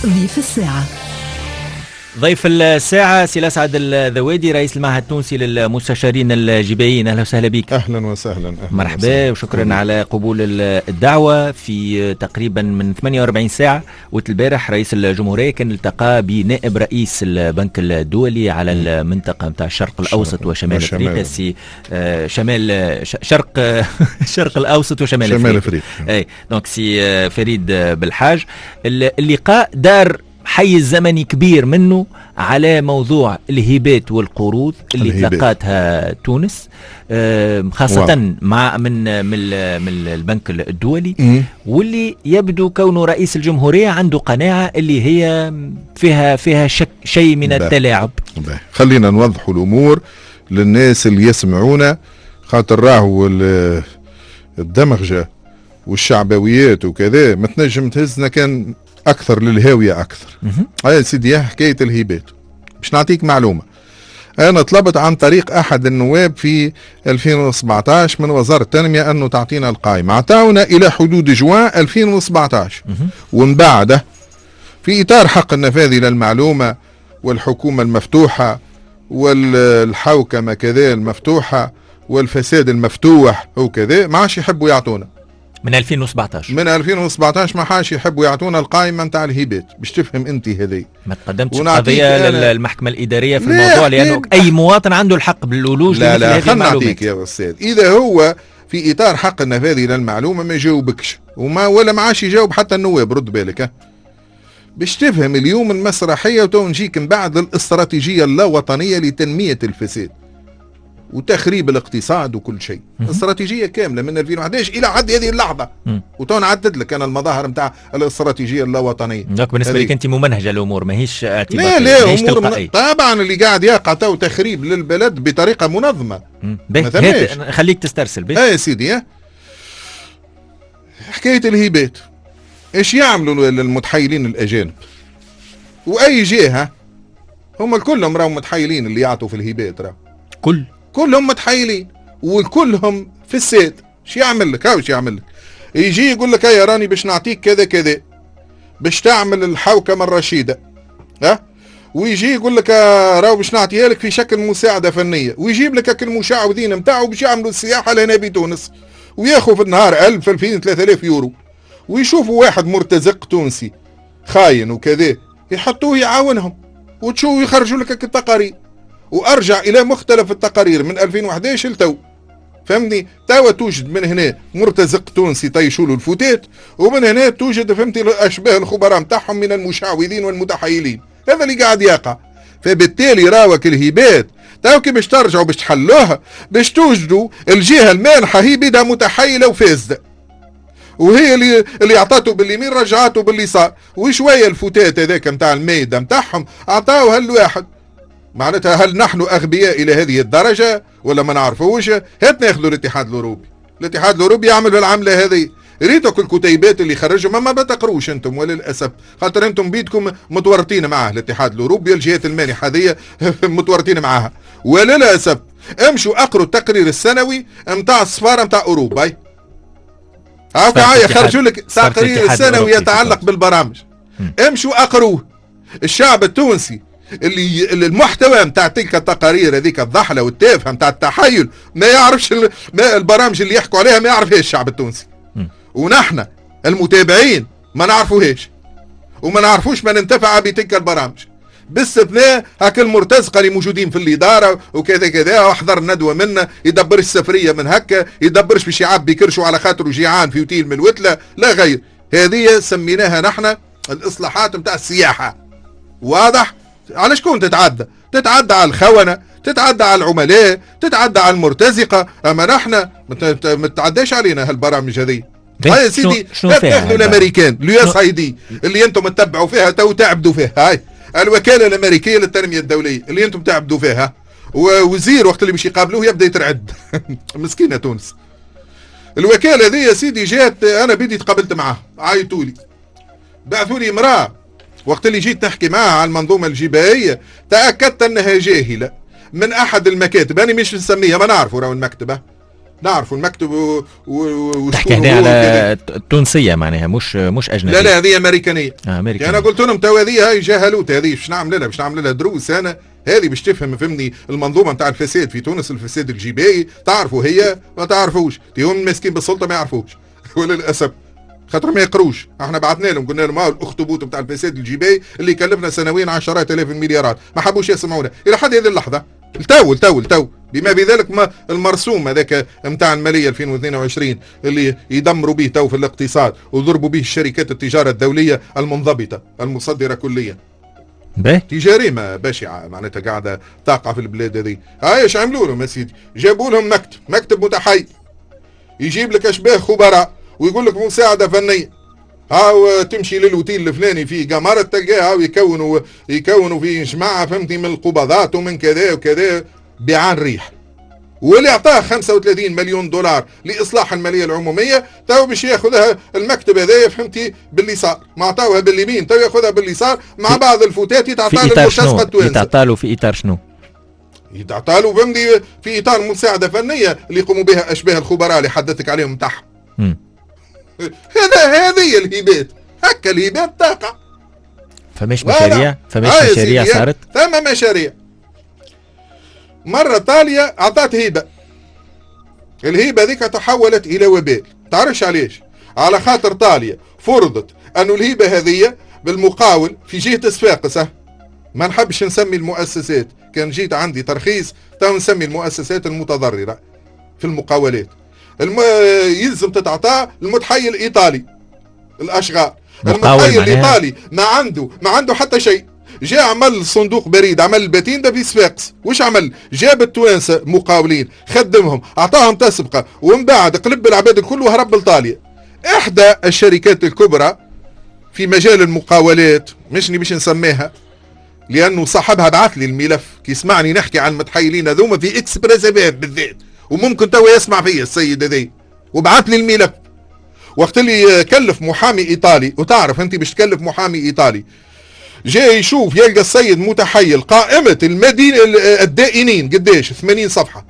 ضيف الساعة. ضيف الساعة سي الأسعد الذوادي، رئيس المعهد التونسي للمستشارين الجبائيين. أهلا وسهلا بك. أهلا وسهلا. مرحبا وشكرا على قبول الدعوة. في تقريبا من 48 ساعة والبارح رئيس الجمهورية كان التقى بنائب رئيس البنك الدولي على المنطقة متاع الشرق الأوسط وشمال أفريقيا، سي شرق الأوسط وشمال أفريقيا. أي دونك سي فريد بالحاج. اللقاء دار حيز زمني كبير منه على موضوع الهبات والقروض اللي تلقاتها تونس، خاصة مع من البنك الدولي، واللي يبدو كونه رئيس الجمهورية عنده قناعة اللي هي فيها شيء من التلاعب. خلينا نوضح الأمور للناس اللي يسمعونا، خاطر راهو الدمغجة والشعبويات وكذا ما تنجم تهزنا كان أكثر للهاوية أكثر. هاي سيدي حكاية الهبات. باش نعطيك معلومة، أنا طلبت عن طريق أحد النواب في 2017 من وزارة التنمية أنه تعطينا القائمة، عطاونا إلى حدود جوان 2017، ومن بعد في إطار حق النفاذ للمعلومة والحكومة المفتوحة والحوكمة كذا المفتوحة والفساد المفتوح وكذا ما عادش يحبوا يعطونا. من 2017 ما حاش يحبوا يعطونا القائمة نتاع الهبات. باش تفهم انت هذه ما تقدمتش قضية للمحكمة الإدارية في الموضوع، لأنه أي مواطن عنده الحق بالولوج. لا خلنا نعطيك يا أستاذ، إذا هو في إطار حق النفاذ للمعلومة ما يجاوبكش ولا ما عادش يجاوب حتى النواب. رد بالك باش تفهم اليوم المسرحية، وتو نجيك من بعد الاستراتيجية اللاوطنية لتنمية الفساد وتخريب الاقتصاد وكل شيء. استراتيجية كاملة من 2011 إلى حد هذه اللحظة، وتو نعدد لك أنا المظاهر نتاع الاستراتيجية اللاوطنية. بالنسبة لك أنت ممنهجة الأمور، ماهيش اعتباطية. لا أمور طبعا اللي قاعد يقع تو تخريب للبلد بطريقة منظمة. خليك تسترسل يا سيدي. حكاية الهبات إيش يعملوا للمتحايلين الأجانب وأي جهة؟ هم كلهم راهم متحايلين اللي يعطوا في الهبات، راهم كلهم متحايلين وكلهم في الساد. شو يعمل لك؟ وش يعمل لك؟ يجي يقول لك يا راني باش نعطيك كذا كذا باش تعمل الحوكمة الرشيدة، ويجي يقول لك راهو باش نعطيها لك في شكل مساعدة فنية، ويجيب لك المشعوذين نتاعو باش يعملوا السياحة لهنا بتونس، وياخذ في النهار 1000 2000 3000 يورو، ويشوفوا واحد مرتزق تونسي خاين وكذا يحطوه يعاونهم، وتشوفوا يخرجوا لك التقارير. وارجع الى مختلف التقارير من 2011 لتو، فهمني؟ توا توجد من هنا مرتزق تونسي طيشوا الفوتات، ومن هنا توجد فهمتي اشباه الخبراء نتاعهم من المشعوذين والمتحايلين. هذا اللي قاعد يقع. فبالتالي راوك الهبات توا كي باش ترجعوا باش تحلوها باش توجدوا الجهه المانحه هي بدها متحيله وفاسده، وهي اللي اعطته باليمين رجعته باليسار، وشويه الفوتات هذاك نتاع المايده نتاعهم اعطاوها لواحد. معناتها هل نحن أغبياء إلى هذه الدرجة ولا ما نعرفوش؟ هات ناخذوا الاتحاد الأوروبي. الاتحاد الأوروبي يعمل العملة هذه. ريتك الكتيبات اللي خرجوا ما بتقروش انتم وللأسف، خاطر انتم بيدكم متورطين معاه الاتحاد الأوروبي، الجهات المانحة هذه متورطين معاها وللأسف. امشوا اقروا التقرير السنوي نتاع السفارة نتاع أوروبا، هاكا خرجوا لك تقرير السنوي يتعلق بالبرامج، امشوا اقروه. الشعب التونسي اللي المحتوى متاع تلك التقارير هذيك الضحله والتافهه متاع التحايل ما يعرفش البرامج اللي يحكوا عليها، ما يعرفهاش الشعب التونسي، ونحن المتابعين ما نعرفوهاش وما نعرفوش ما ننتفع بتلك البرامج، باستثناء هاك المرتزقه اللي موجودين في الاداره وكذا كذا، وحضر ندوه منا يدبر السفريه من هكا، يدبرش باش يعبي كرشه على خاطر جيعان في اوتيل من الوتله لا غير. هذه سميناها نحن الاصلاحات متاع السياحه. واضح؟ على شكون تتعدى على الخونة، تتعدى على العملاء، تتعدى على المرتزقة، اما نحن ما تتعداش علينا هالبرامج هذه. هاي سيدي تاخذوا الامريكان اليو اس اي دي اللي انتم تتبعوا فيها تو تعبدوا فيها، هاي الوكالة الامريكية للتنمية الدولية اللي انتم تعبدوا فيها، ووزير وقت اللي باش يقابلوه يبدا يترعد مسكينة تونس. الوكالة ذي يا سيدي جات، انا بدي تقابلت معاه، عايتولي بعثوا لي امرأة، وقت اللي جيت نحكي معها على المنظومة الجبائية تأكدت أنها جاهلة من أحد المكاتب، أنا مش نسميها ما نعرفه راهو المكتبة، نعرفوا المكتب تحكي هنا على التونسيه معناها مش اجنبيه. لا هذه امريكانيه. امريكانيه. انا قلت لهم تو هذه هاي جهلوت، هذه باش نعمل لها دروس انا، هذه باش تفهم فهمني المنظومه نتاع الفساد في تونس، الفساد الجبائي تعرفوا هي ما تعرفوش، هم ماسكين بالسلطه ما يعرفوش وللاسف خاطر ما يقروش. احنا بعثنا لهم قلنا لهم الاخطبوط نتاع الفساد الجبائي اللي يكلفنا سنويا عشرات الاف المليارات، ما حبوش يسمعونا الى حد هذه اللحظه. التو بما بذلك ما المرسوم هذاك نتاع الماليه 2022 اللي يدمروا به تو في الاقتصاد وضربوا به الشركات التجاره الدوليه المنضبطه المصدره كليا. جريمه بشعه معناتها قاعده تقع في البلاد هذه. هاي ايش عملوا لهم يا سيدي؟ جابوا لهم مكتب متحيز يجيب لك اشباه خبراء ويقول لك مساعده فنيه، هاو تمشي للوتيل الفلاني في قمر تلقاه هاو يكونوا في جماعه فهمتي من القبضات ومن كذا وكذا بعان ريح. واللي اعطاه 35 مليون دولار لاصلاح الماليه العموميه تو باش ياخذها المكتب هذايا فهمتي باليسار، ما عطاوها باليمين تو ياخذها باليسار مع بعض الفوتات يتعطى للمرتزقه التوانسه. يتعطى له في اطار شنو؟ يتعطى له فهمتي في اطار مساعده فنيه اللي يقوموا بها اشباه الخبراء اللي حدثتك عليهم تحت. هذه الهبات، هكا الهبات تقع. فماش مشاريع صارت؟ ثم مشاريع. مرة تالية أعطت هيبة، الهيبة ذيك تحولت إلى وبال. تعرفش عليش؟ على خاطر تالية فرضت أنه الهيبة هذه بالمقاول في جهة صفاقس، ما نحبش نسمي المؤسسات، كان جيت عندي ترخيص تو نسمي المؤسسات المتضررة في المقاولات. يلزم تتعطى المتحيل الإيطالي الأشغال. المتحيل الإيطالي ما عنده حتى شيء، جاء عمل صندوق بريد، عمل الباتين ده في صفاقس. وش عمل؟ جاب التوانسه مقاولين خدمهم اعطاهم تسبقه ومن بعد قلب العباد الكل وهرب لإيطاليا. احدى الشركات الكبرى في مجال المقاولات، مش باش نسميها لانه صاحبها بعث لي الملف كي يسمعني نحكي عن المتحيلين هذوما في اكسبريسيفات بالذات، وممكن تو يسمع فيا السيد هذي وبعث لي الملف وقت اللي كلف محامي ايطالي. وتعرف انت باش تكلف محامي ايطالي جاي يشوف يلقى السيد متحيل قائمة الدائنين قديش 80 صفحة،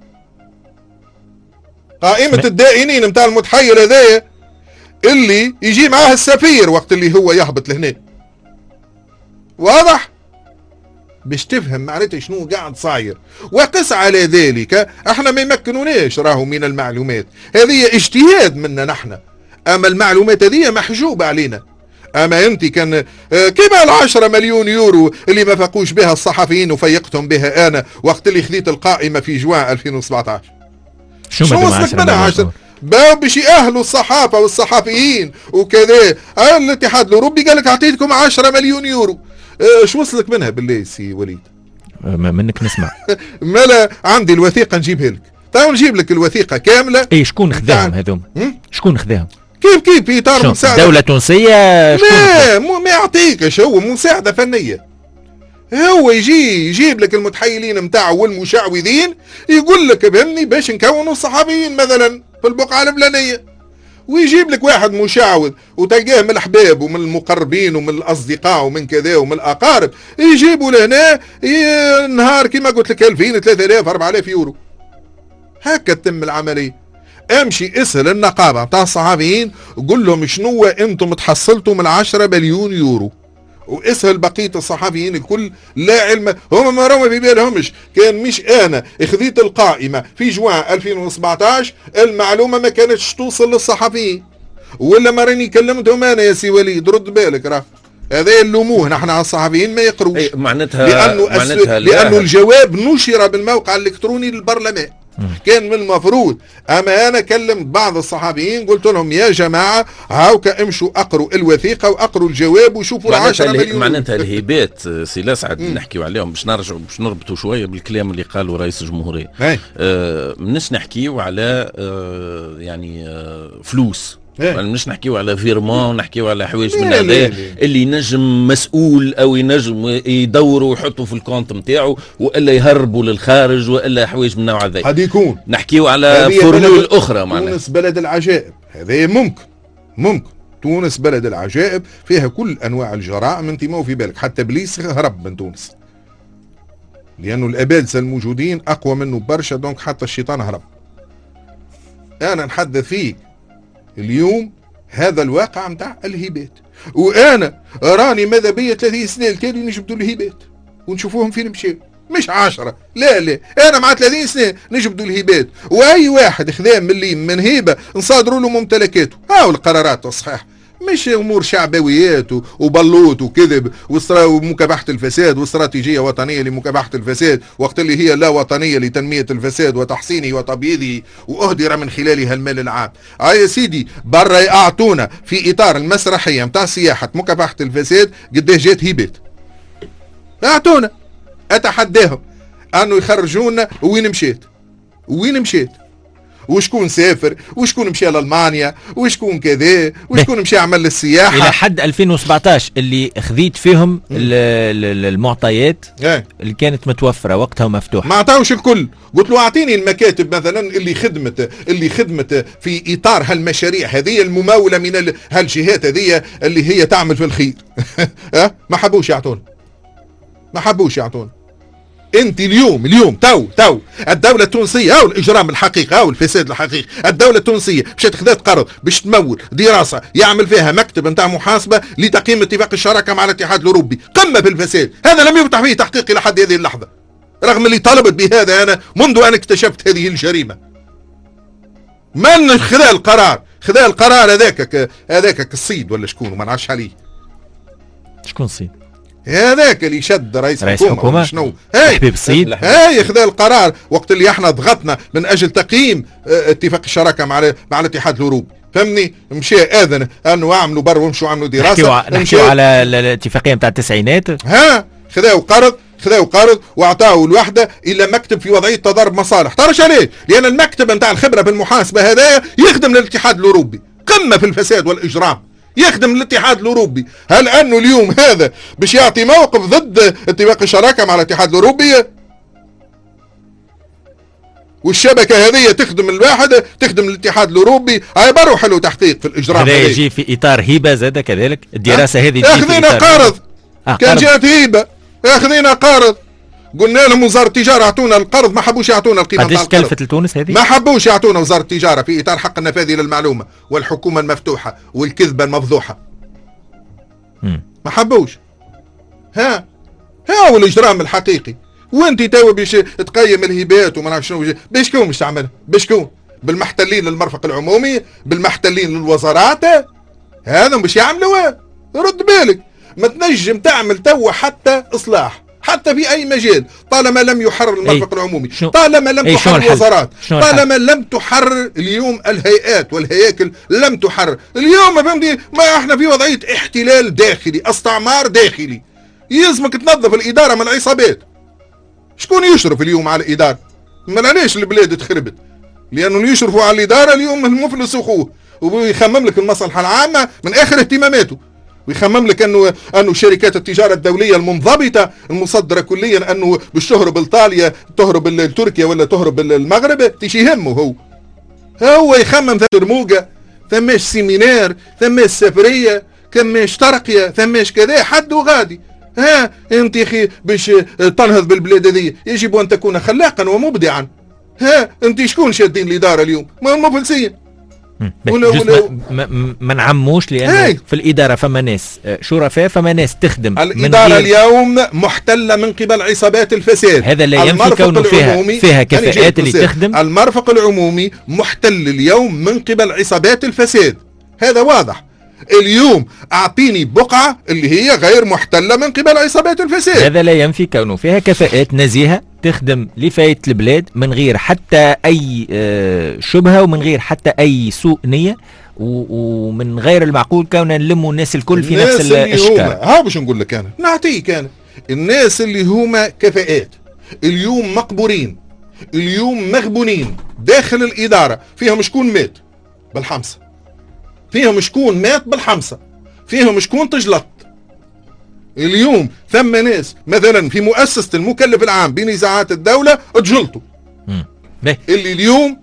قائمة الدائنين متاع المتحيل هذايا اللي يجي معاه السفير وقت اللي هو يهبط لهنا. واضح؟ باش تفهم معناتها شنو قاعد صاير. وقس على ذلك احنا ما يمكنوناش راهو من المعلومات هذه، اجتهاد منا نحن، اما المعلومات هذه محجوبة علينا. اما انت كان كما 10 مليون يورو اللي ما فاقوش بها الصحفيين وفيقتهم بها انا وقت اللي خذيت القائمة في جوان 2017. شنو وصلك منها 10 باش يأهلوا الصحافة والصحفيين وكذا. الاتحاد الاوروبي قال لك اعطيتكم 10 مليون يورو. شو وصلك منها بالله سي وليد؟ منك نسمع. مالا عندي الوثيقة نجيبها لك، تعال نجيب لك الوثيقة كاملة. اي شكون خذاهم هذوم؟ شكون خذاهم؟ كيف في اطار مساعدة دولة تونسية؟ لا ما يعطيكش، هو مساعدة فنية. هو يجيب لك المتحيلين متاعه والمشعوذين يقول لك فهمني باش نكونوا الصحفيين مثلا في البقعة الفلانية، ويجيب لك واحد مشعوذ وتلقاه من الأحباب ومن المقربين ومن الأصدقاء ومن كذا ومن الأقارب يجيبوا لهنا نهار كما قلت لك 2000 3000 4000 يورو. هكا تتم العملية. امشي اسهل النقابة بتاع الصحفيين قول لهم شنو انتم تحصلتوا من 10 مليون يورو، واسهل بقية الصحفيين الكل لا علم هم ما راهم في بالهمش. كان مش انا اخذيت القائمة في جوان 2017 المعلومة ما كانتش توصل للصحفيين، ولا ما راني كلمتهم انا يا سي وليد رد بالك راه هذا اللوموه نحن على الصحفيين ما يقروش. لانه الجواب نشر بالموقع الالكتروني للبرلمان. كان من المفروض، اما انا كلمت بعض الصحفيين قلت لهم يا جماعه هاوكا امشوا اقروا الوثيقه واقروا الجواب وشوفوا 10 مليون. معناتها الهيبات سي لاسعد نحكيوا عليهم باش نرجعوا باش نربطوا شويه بالكلام اللي قاله رئيس الجمهوريه. منش نحكيوا على يعني فلوس، مش نحكيو على فيرمون ونحكيو على حوايج من هذا اللي ينجم مسؤول او ينجم يدوروا ويحطوا في الكونت نتاعو والا يهربوا للخارج والا حوايج من نوع هذا. قد يكون نحكيو على فورمول اخرى معناها. تونس بلد العجائب، هذا ممكن تونس بلد العجائب فيها كل انواع الجرائم. انت ما في بالك حتى ابليس هرب من تونس لانه الابالسه الموجودين اقوى منه برشا، دونك حتى الشيطان هرب. انا نحدث فيك اليوم هذا الواقع متاع الهبات، وانا راني ماذا بيا 30 سنه التالي نجبدوا الهبات ونشوفوهم فين مشاو، مش 10 لا انا مع 30 سنه نجبدوا الهبات، واي واحد خذا من هيبه نصادروا له ممتلكاته. هاو القرارات الصحيحه، مش امور شعبويات وبلوط وكذب ومكافحه الفساد واستراتيجيه وطنيه لمكافحه الفساد، وقت اللي هي لا وطنيه لتنميه الفساد وتحصينه وتبييضه واهدر من خلالها المال العام. يا سيدي برا اعطونا في اطار المسرحيه نتاع سياحه مكافحه الفساد قداش جات هبات، اعطونا. اتحداهم انه يخرجونا وين مشيت وشكون سافر وشكون مشى لألمانيا وشكون كذا وشكون مشى عمل السياحة. إلى حد 2017 اللي خذيت فيهم المعطيات اللي كانت متوفرة وقتها ومفتوحة، ما عطاوش الكل. قلت له أعطيني المكاتب مثلا اللي خدمت في إطار هالمشاريع هذه الممولة من هالجهات هذه اللي هي تعمل في الخير. ما حبوش يعطون. انت اليوم تو الدولة التونسية او الاجرام الحقيقي او الفساد الحقيقي، الدولة التونسية مشات خذات قرض باش تمول دراسة يعمل فيها مكتب نتاع محاسبة لتقييم اتفاق الشراكة مع الاتحاد الاوروبي، قمة في الفساد. هذا لم يفتح فيه تحقيق الى حد هذه اللحظة، رغم اللي طلبت بهذا انا منذ ان اكتشفت هذه الجريمة. من خذا القرار هذاك الصيد ولا شكون ما نعرفش عليه. شكون الصيد؟ هذاك اللي شد رئيس الحكومة شنو حبيب الصيد. خذا القرار وقت اللي احنا ضغطنا من اجل تقييم اتفاق الشراكة مع الاتحاد الاوروبي، فهمني؟ مشى اذن انه اعملوا برا ومشوا عملوا دراسة. نحكيو على الاتفاقية نتاع التسعينات. خذاو قرض واعطاه الوحده الى مكتب في وضعيه تضارب مصالح. تعرفش عليه؟ لان المكتب نتاع الخبره بالمحاسبه هذايا يخدم للاتحاد الاوروبي، قمه في الفساد والاجرام، يخدم الاتحاد الاوروبي. هل انه اليوم هذا باش يعطي موقف ضد اتفاق الشراكه مع الاتحاد الاوروبي؟ والشبكه هذه تخدم الواحد، تخدم الاتحاد الاوروبي. هاي برو حلو تحقيق في الاجرام. هذا يجي في اطار هبه زاد كذلك الدراسه هذه. اخذنا قرض كان جات هبه، اخذنا قرض، قلنا لهم وزاره التجاره اعطونا القرض، ما حبوش يعطونا القيمه. قديش كلفت لتونس هذه؟ ما حبوش يعطونا وزاره التجاره في اطار حق النفاذ للمعلومه والحكومه المفتوحه والكذبه المفضوحه. ما حبوش. ها هو الاجرام الحقيقي. وانت توا باش تقيم الهبات وما نعرف شنو، بشكون باش تعملها؟ بشكون؟ بالمحتلين للمرفق العمومي، بالمحتلين للوزارات، هذا باش يعملوا. رد بالك، ما تنجم تعمل توا حتى اصلاح حتى في اي مجال طالما لم يحرر المرفق العمومي، طالما لم تحرر الوزارات، طالما لم تحرر اليوم الهيئات والهياكل، لم تحرر اليوم. فهمتي؟ ما احنا في وضعيه احتلال داخلي، استعمار داخلي. يلزمك تنظف الاداره من العصابات. شكون يشرف اليوم على الاداره؟ ما علاش البلاد تخربت؟ لانه اللي يشرفوا على الاداره اليوم المفلس اخوه، ويخمم لك المصلحه العامه من اخر اهتماماته، ويخمم لك انه شركات التجاره الدوليه المنضبطه المصدره كليا انه باش تهرب ايطاليا، تهرب لتركيا ولا تهرب المغرب، تيش يهمه هو يخمم ترموقه، ثماش سيمينار، ثماش سفريه، ثماش ترقيه، ثماش كذا، حد وغادي. انت يا اخي باش تنهض بالبلاد هذه يجب ان تكون خلاقا ومبدعا. انت شكون شادين الاداره اليوم؟ ما مفلسين. ما نعموش، لأنه في الإدارة فما ناس شرفاء، فما ناس تخدم. الإدارة اليوم محتلة من قبل عصابات الفساد. هذا لا ينفي كونه فيها كفاءات اللي تخدم. المرفق العمومي محتل اليوم من قبل عصابات الفساد، هذا واضح. اليوم أعطيني بقعة اللي هي غير محتلة من قبل عصابات الفساد. هذا لا ينفي كونه فيها كفاءات نزيهة تخدم لفايدة البلاد من غير حتى أي شبهة ومن غير حتى أي سوء نية، ومن غير المعقول كوننا نلموا الناس الكل في نفس الاشكال. ها باش نقول لك أنا نعطيك أنا الناس اللي هما كفاءات اليوم مقبورين، اليوم مغبونين داخل الإدارة. فيهم شكون مات بالحمصة، فيهم شكون مات بالحمصة، فيهم شكون تجلط. اليوم ثم ناس مثلا في مؤسسة المكلف العام بنزاعات الدولة تجلطوا، اللي اليوم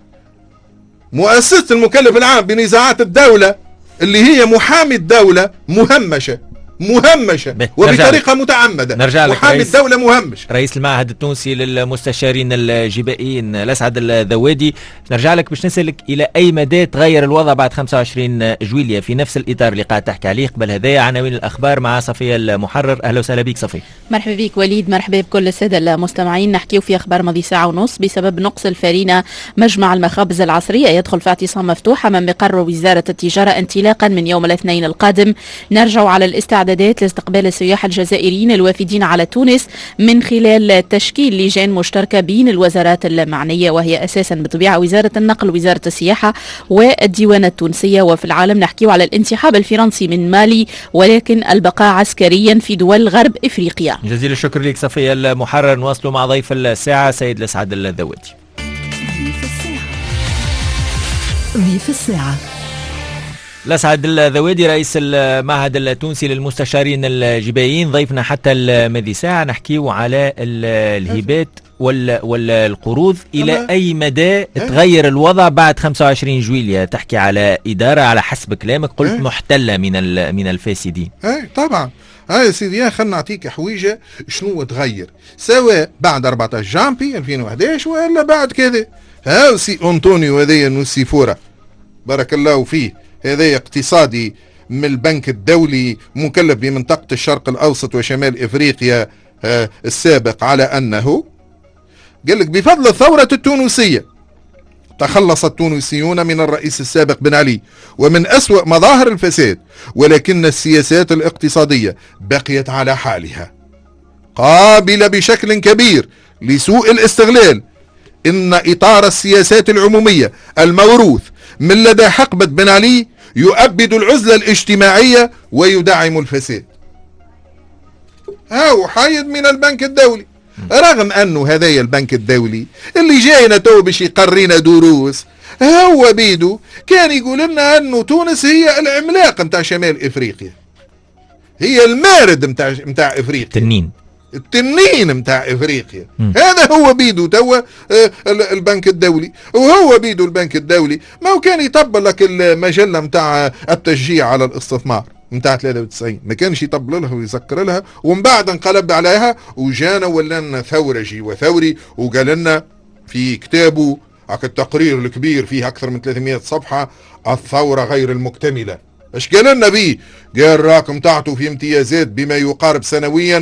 مؤسسة المكلف العام بنزاعات الدولة اللي هي محامي الدولة مهمشة مهمشة وبطريقة متعمدة. نرجع لك محامي الدولة مهمش. رئيس المعهد التونسي للمستشارين الجبائيين الأسعد الذوادي، نرجع لك باش نسألك إلى أي مدى تغير الوضع بعد 25 جويلية في نفس الإطار اللي قاعد تحكي عليه قبل هذايا. عناوين الأخبار مع صفية المحرر. أهلا وسهلا بك صفية. مرحبا بك وليد، مرحبا بكل السادة المستمعين. نحكيو في أخبار ماضي ساعة ونص. بسبب نقص الفارينة مجمع المخابز العصرية يدخل في اعتصام مفتوح أمام مقر وزارة التجارة انطلاقا من يوم الاثنين القادم. نرجع على الاستعدادات لاستقبال السياح الجزائريين الوافدين على تونس من خلال تشكيل لجان مشتركة بين الوزارات المعنية، وهي أساسا بطبيعة وزارة النقل ووزارة السياحة والديوان التونسية. وفي العالم نحكيو على الانسحاب الفرنسي من مالي، ولكن البقاء عسكريا في دول غرب إفريقيا. جزيل الشكر لك صفية المحرر. نواصلوا مع ضيف الساعة سيد الأسعد الذوادي. ضيف الساعة الأسعد الذوادي رئيس المعهد التونسي للمستشارين الجبائيين ضيفنا حتى الماضي ساعة. نحكيو على الهبات والقروض. إلى أي مدى تغير الوضع بعد 25 جويلية؟ تحكي على إدارة على حسب كلامك قلت محتلة من الفاسدين. طبعا يا سيدي خلنا نعطيك حويجة شنو تغير، سواء بعد 14 جانبي 2011 ولا بعد كذا. سي أنطونيو هذايا نوسيفورا بارك الله فيه، هذا اقتصادي من البنك الدولي مكلف بمنطقة الشرق الأوسط وشمال إفريقيا السابق، على أنه قال لك بفضل الثورة التونسية تخلص التونسيون من الرئيس السابق بن علي ومن أسوأ مظاهر الفساد، ولكن السياسات الاقتصادية بقيت على حالها قابلة بشكل كبير لسوء الاستغلال. إن إطار السياسات العمومية الموروث من لدى حقبة بن علي يؤبد العزلة الاجتماعية ويدعم الفساد. حايد من البنك الدولي، رغم أنه هذايا البنك الدولي اللي جاينا تو باش يقرينا دروس، هو بيدو كان يقول لنا أنه تونس هي العملاق متاع شمال إفريقيا، هي المارد متاع إفريقيا، التنين متاع إفريقيا. هذا هو بيدو توا البنك الدولي. وهو بيدو البنك الدولي ما هو كان يطبل لك المجلة متاع التشجيع على الاستثمار متاع 93، ما كانش يطبل لها ويذكر لها، ومن بعد انقلب عليها وجانا ولنا ثورجي وثوري، وقال لنا في كتابه التقرير الكبير فيه أكثر من 300 صفحة الثورة غير المكتملة. ايش قال لنا بيه؟ قال راكم تعطوا في امتيازات بما يقارب سنويا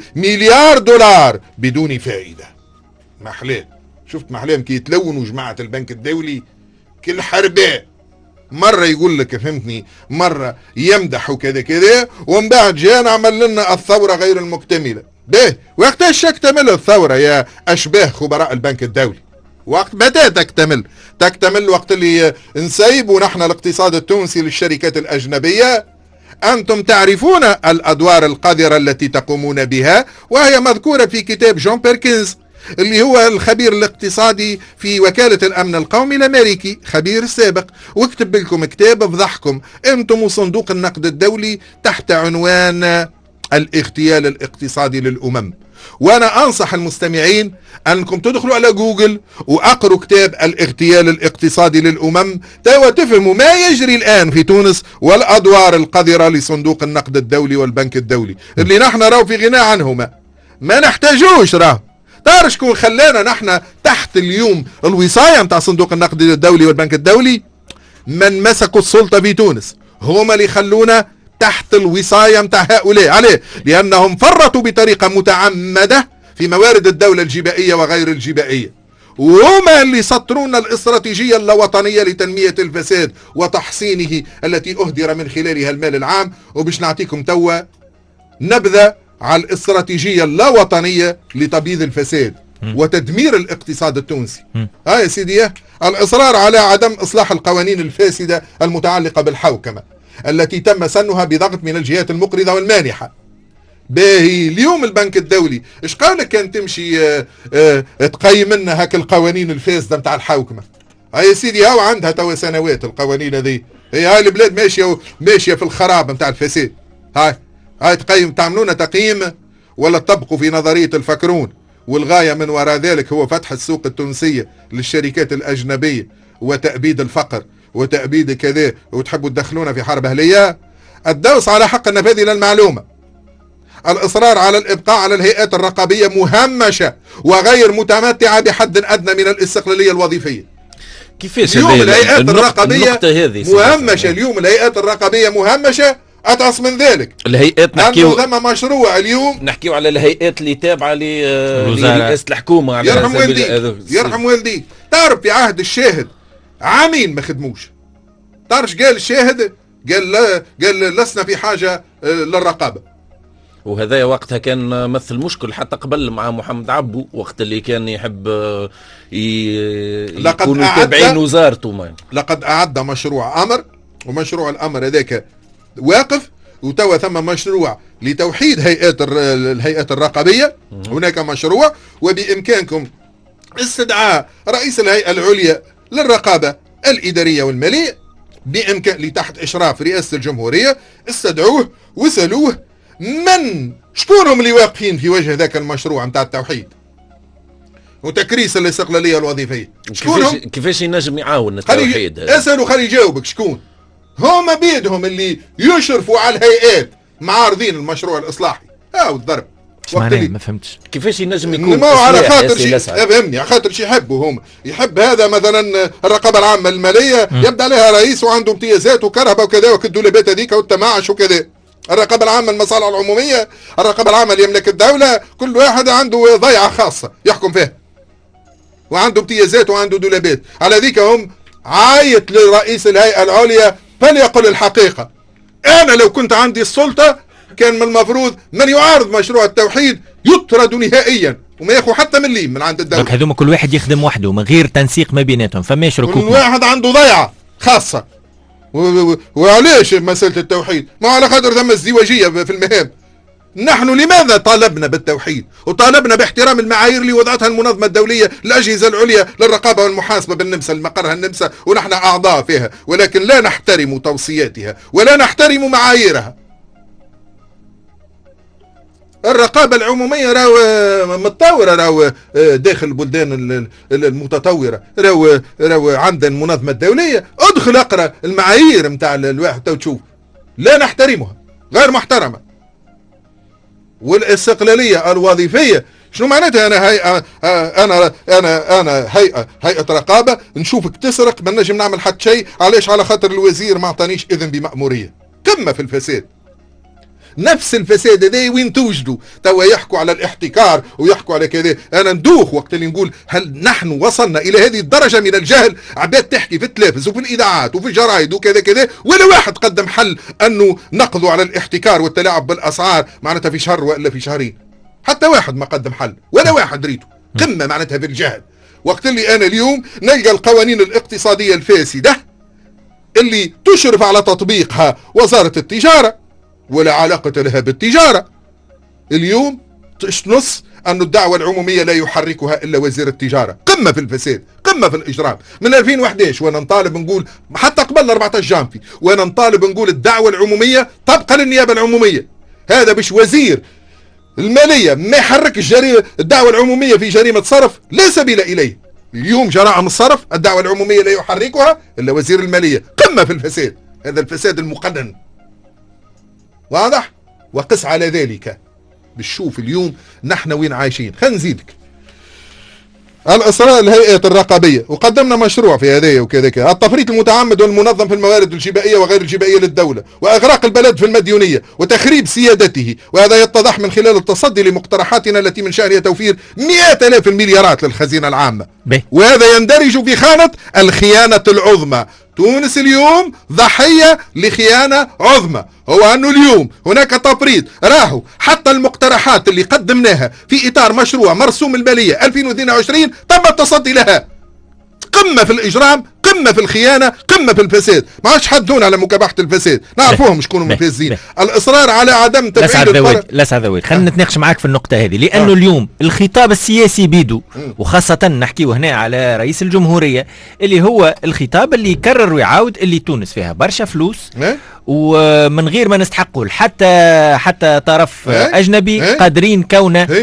مليار دولار بدون فائدة. محلاه، شفت محلاهم كي يتلونوا جماعة البنك الدولي كل حرباء، مرة يقول لك فهمتني، مرة يمدح وكذا كذا، ومن بعد جاء عمل لنا الثورة غير المكتملة. به وقتاش تكتمل الثورة يا أشباه خبراء البنك الدولي؟ وقت متى تكتمل وقت اللي نسيبوا نحن الاقتصاد التونسي للشركات الأجنبية. أنتم تعرفون الأدوار القذرة التي تقومون بها، وهي مذكورة في كتاب جون بيركنز اللي هو الخبير الاقتصادي في وكالة الأمن القومي الأمريكي، خبير سابق، واكتب لكم كتاب بفضحكم أنتم وصندوق النقد الدولي تحت عنوان الاغتيال الاقتصادي للأمم. وانا انصح المستمعين انكم تدخلوا على جوجل واقروا كتاب الاغتيال الاقتصادي للامم وتفهموا ما يجري الان في تونس والادوار القذرة لصندوق النقد الدولي والبنك الدولي اللي نحن راو في غنى عنهما، ما نحتاجوش. راه تعرف شكون خلانا نحن تحت اليوم الوصاية متاع صندوق النقد الدولي والبنك الدولي؟ من مسكوا السلطة في تونس هما اللي خلونا تحت الوصاية متاع هؤلاء. عليه؟ لأنهم فرطوا بطريقة متعمدة في موارد الدولة الجبائية وغير الجبائية، وهما اللي سطرونا الاستراتيجية اللوطنية لتنمية الفساد وتحصينه التي أهدر من خلالها المال العام. وباش نعطيكم توا نبذة على الاستراتيجية اللوطنية لتبييض الفساد وتدمير الاقتصاد التونسي. يا سيدي، الإصرار على عدم إصلاح القوانين الفاسدة المتعلقة بالحوكمة التي تم سنها بضغط من الجهات المقرضة والمانحة. باهي اليوم البنك الدولي ايش قالك كان تمشي تقيم لنا هاك القوانين الفاسدة متاع الحوكمة؟ يا سيدي هاو عندها توا سنوات القوانين هذه، هاي البلاد ماشية في الخراب متاع الفساد. هاي تقيم، تعملون تقييم ولا تطبقوا في نظرية الفكرون؟ والغاية من وراء ذلك هو فتح السوق التونسية للشركات الأجنبية وتأبيد الفقر وتأبيد كذا، وتحبوا تدخلونا في حرب أهلية. الدوس على حق النفاذ للمعلومة الإصرار على الإبقاء على الهيئات الرقابية مهمشة وغير متمتعة بحد أدنى من الاستقلالية الوظيفية. كيفاش اليوم الهيئات الرقابية مهمشة؟ اليوم الهيئات الرقابية مهمشة. أتعس من ذلك الهيئات نحكيو ثم مشروع اليوم نحكيو على الهيئات اللي تابعة لرئاسة الحكومة على يرحم والديك. تعرف في عهد الشاهد عامين ما خدموش. تعرف قال الشاهد؟ قال لسنا في حاجة للرقابة. وهذا وقتها كان مثل مشكل حتى قبل مع محمد عبو وقت اللي كان يحب يكونوا تابعين وزارته. لقد أعد مشروع أمر، ومشروع الأمر هذاك واقف، وتوا ثم مشروع لتوحيد الهيئات الرقابية. هناك مشروع وبإمكانكم استدعاء رئيس الهيئة العليا للرقابة الإدارية والمالية بإمكان لتحت إشراف رئاسة الجمهورية. استدعوه وسألوه شكونهم اللي واقفين في وجه ذاك المشروع متاع التوحيد وتكريس الاستقلالية الوظيفية. شكونهم؟ كيفاش ينجم يعاون التوحيد؟ اسألوا خلي يجاوبك شكون هما بيدهم اللي يشرفوا على الهيئات معارضين المشروع الإصلاحي. والضرب ما فهمتش كيفاش ينجم يكون ما على خاطر شيء فهمني، على خاطر شيء يحبوا هم يحب هذا مثلا الرقابة العامة المالية يبدا عليها رئيس وعنده امتيازات وكرهبة وكذا وكالدولابات هذيك والتماعش وكذا. الرقابة العامة المصالح العمومية، الرقابة العامة ليملك الدولة، كل واحد عنده ضيعة خاصة يحكم فيها وعنده امتيازات وعنده دولابات. على ذيك هم عايت لرئيس الهيئة العليا فليقل الحقيقة. أنا لو كنت عندي السلطة كان من المفروض من يعارض مشروع التوحيد يطرد نهائيا وما ياخذ حتى مليم من عند الدولة. هذوما كل واحد يخدم وحده من غير تنسيق ما بيناتهم، فماش ركوب. كل واحد عنده ضيعة خاصة. وعليش مسألة التوحيد؟ ما على خاطر ثم ازدواجية في المهام. نحن لماذا طالبنا بالتوحيد وطالبنا باحترام المعايير اللي وضعتها المنظمة الدولية الأجهزة العليا للرقابة والمحاسبة بالنمسا المقرها النمسا ونحن أعضاء فيها، ولكن لا نحترم توصياتها ولا نحترم معاييرها. الرقابة العمومية راهو متطورة، راهو داخل البلدان المتطورة، راهو عندنا المنظمة الدولية. ادخل اقرأ المعايير متاع الواحد تشوف لا نحترمها، غير محترمة. والاستقلالية الوظيفية شنو معناتها؟ انا هيئة رقابة نشوفك تسرق ما نجم نعمل حتى شيء. علاش؟ على خاطر الوزير ما عطانيش اذن بمأمورية. قمة في الفساد. نفس الفساد هذا وين توجدوا؟ توا يحكوا على الاحتكار ويحكوا على كذا. انا ندوخ وقت اللي نقول هل نحن وصلنا الى هذه الدرجة من الجهل؟ عباد تحكي في التلفز وفي الاذاعات وفي الجرايد وكذا كذا، ولا واحد قدم حل انه نقضوا على الاحتكار والتلاعب بالاسعار معناتها في شهر ولا في شهرين. حتى واحد ما قدم حل، ولا واحد ريته. قمة معناتها في الجهل. وقت اللي انا اليوم نلقى القوانين الاقتصادية الفاسدة اللي تشرف على تطبيقها وزارة التجارة ولا علاقة لها بالتجارة. اليوم نص أن الدعوة العمومية لا يحركها إلا وزير التجارة. قمة في الفساد، قمة في الإجرام. من 2011 وأنا نطالب نقول حتى قبل 14 جانفي وأنا نطالب نقول الدعوة العمومية تبقى للنيابة العمومية. هذا باش وزير المالية ما يحرك الدعوة العمومية في جريمة صرف لا سبيل إليه. اليوم جرائم الصرف الدعوة العمومية لا يحركها إلا وزير المالية. قمة في الفساد، هذا الفساد المقنن. واضح؟ وقس على ذلك بتشوف اليوم نحن وين عايشين. خلينا نزيدك الإصرار الهيئات الرقابية، وقدمنا مشروع في هذايا وكذا التفريط المتعمد والمنظم في الموارد الجبائية وغير الجبائية للدولة، وإغراق البلد في المديونية وتخريب سيادته. وهذا يتضح من خلال التصدي لمقترحاتنا التي من شأنها توفير 100,000 المليارات للخزينة العامة. وهذا يندرج في خانة الخيانة العظمى. تونس اليوم ضحية لخيانة عظمى، هو أنه اليوم هناك تفريط. راهو حتى المقترحات اللي قدمناها في إطار مشروع مرسوم المالية 2022 تم التصدي لها. قمة في الإجرام، قمة في الخيانة، قمة في الفساد. ما عادش حدون على مكافحة الفساد، نعرفوهم شكونوا مفاسدين. الإصرار على عدم تفعيل لا سعد خلينا نتناقش معاك في النقطة هذه، لأنه اليوم الخطاب السياسي بيدو، وخاصة نحكيه هنا على رئيس الجمهورية اللي هو الخطاب اللي يكرر ويعاود اللي تونس فيها برشا فلوس ومن غير ما نستحقه حتى طرف أجنبي قادرين كونه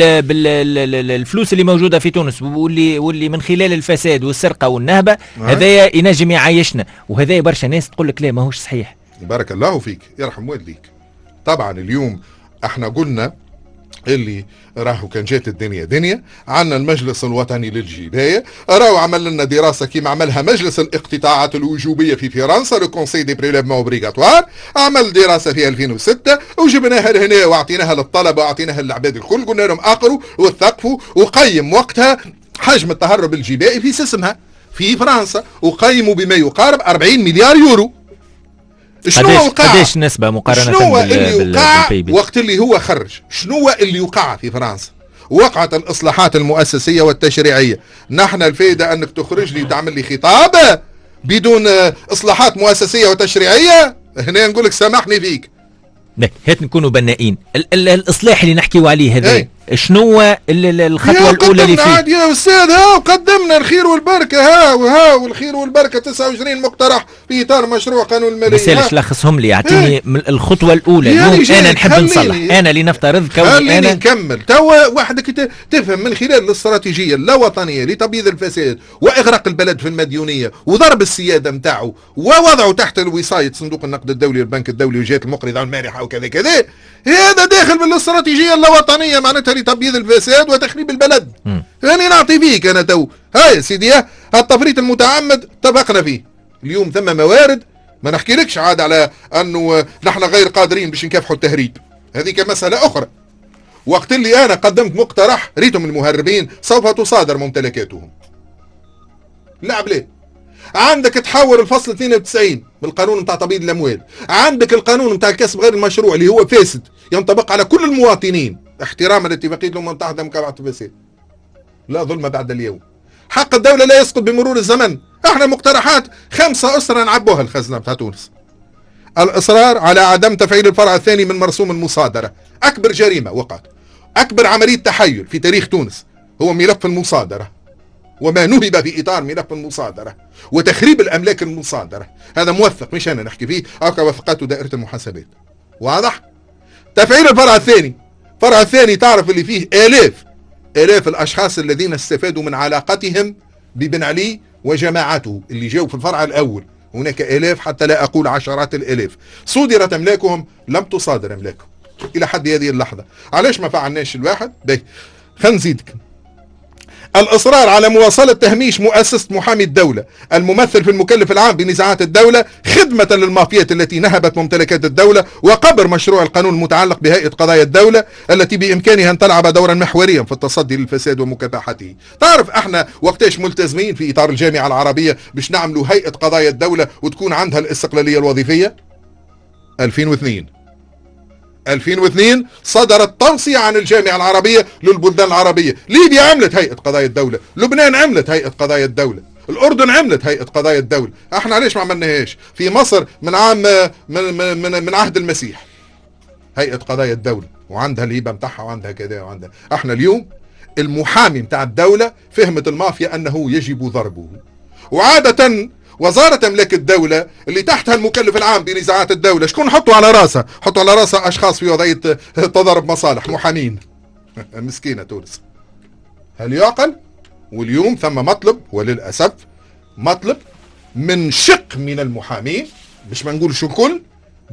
بالفلوس اللي موجودة في تونس واللي من خلال الفساد والسرقة والنهبة هذا ينجم يعيشنا. وهذا برشا ناس تقول لك لا ماهوش صحيح. بارك الله فيك، يرحم والديك. طبعا اليوم احنا قلنا اللي راهو كان جات الدنيا دنيا عنا المجلس الوطني للجباية، راهو عمل لنا دراسة كيما عملها مجلس الاقتطاعات الوجوبية في فرنسا، لو كونسي دي بريليفمون اوبليغاتوار، عمل دراسة في 2006 وجبناها لهنا واعطيناها للطلبة واعطيناها للعباد الكل، قلنا لهم اقروا وثقفوا، وقيم وقتها حجم التهرب الجبائي في سيسمها في فرنسا، وقيموا بما يقارب 40 مليار يورو. شنو وقع؟ قديش نسبة مقارنة شنو اللي وقع وقت اللي هو خرج؟ شنو اللي وقع في فرنسا؟ وقعت الإصلاحات المؤسسية والتشريعية. نحن الفائدة أنك تخرج لي وتعمل لي خطاب بدون إصلاحات مؤسسية وتشريعية، هنا نقول لك سامحني فيك. هات نكونوا بنائين. الإصلاح اللي نحكيوا عليه هذا شنو الخطوة الأولى اللي فيه؟ يا أستاذ ها قدمنا الخير والبركة، ها والخير والبركة 29 مقترح في إطار مشروع قانون المالية. مثالش لخصهم لي، اعطيني الخطوة الأولى. أنا نحب نصلح، أنا لنفترض كوني أنا نكمل توا وحدك تفهم من خلال الاستراتيجية اللوطنية لتبييض الفساد وإغراق البلد في المديونية وضرب السيادة متاعه ووضعه تحت الوصاية صندوق النقد الدولي والبنك الدولي وجهات المقرضة المانحة وكذا كذا، هذا داخل بالاستراتيجية اللوطنية معناتها لتبييض الفساد وتخريب البلد. يعني نعطي فيك انا تو هاي سيدي التفريط المتعمد اتفقنا فيه. اليوم ثم موارد ما نحكي لكش عاد على انه نحن غير قادرين باش نكافحوا التهريب، هذيك مسألة اخرى. وقت اللي انا قدمت مقترح ريتهم المهربين سوف تصادر ممتلكاتهم. لا بليه عندك تحول الفصل 92 بالقانون نتاع تبييض الاموال، عندك القانون نتاع الكسب غير المشروع اللي هو فاسد ينطبق على كل المواطنين احتراما لاتفاقية الامم المتحدة مكافحة الفساد. لا ظلم بعد اليوم، حق الدولة لا يسقط بمرور الزمن. احنا مقترحات 5 أسرة نعبوها الخزنة بتاع تونس. الإصرار على عدم تفعيل الفرع الثاني من مرسوم المصادرة، أكبر جريمة وقعت، أكبر عملية تحيل في تاريخ تونس هو ملف المصادرة وما نهب في إطار ملف المصادرة وتخريب الأملاك المصادرة. هذا موثق مش أنا نحكي فيه، أو وثقته دائرة المحاسبات. واضح؟ تفعيل الفرع الثاني، الفرع الثاني تعرف اللي فيه آلاف الأشخاص الذين استفادوا من علاقتهم ببن علي وجماعته اللي جاوا في الفرع الأول. هناك آلاف حتى لا أقول عشرات الآلاف صدرت أملاكهم، لم تصادر أملاكهم إلى حد هذه اللحظة. علاش ما فعلناش الواحد؟ خلينا نزيدك. الإصرار على مواصلة تهميش مؤسسة محامي الدولة الممثل في المكلف العام بنزاعات الدولة خدمة للمافيات التي نهبت ممتلكات الدولة، وقبر مشروع القانون المتعلق بهيئة قضايا الدولة التي بإمكانها أن تلعب دورا محوريا في التصدي للفساد ومكافحته. تعرف احنا وقتاش ملتزمين في إطار الجامعة العربية باش نعملوا هيئة قضايا الدولة وتكون عندها الاستقلالية الوظيفية؟ 2002 صدرت توصية عن الجامعة العربية للبلدان العربية. ليبيا عملت هيئة قضايا الدولة، لبنان عملت هيئة قضايا الدولة، الأردن عملت هيئة قضايا الدولة. احنا علاش ما عملناهاش؟ في مصر من عام من عهد المسيح هيئة قضايا الدولة وعندها الهيبة متاعها وعندها كذا وعندها. احنا اليوم المحامي متاع الدولة فهمت المافيا أنه يجب ضربه، وعادة وزارة أملاك الدولة اللي تحتها المكلف العام بنزاعات الدولة شكون حطوا على راسها؟ حطوا على راسها أشخاص في وضعية تضارب مصالح، محامين. مسكينة تونس، هل يعقل؟ واليوم ثم مطلب، وللأسف مطلب من شق من المحامين مش ما نقولش الكل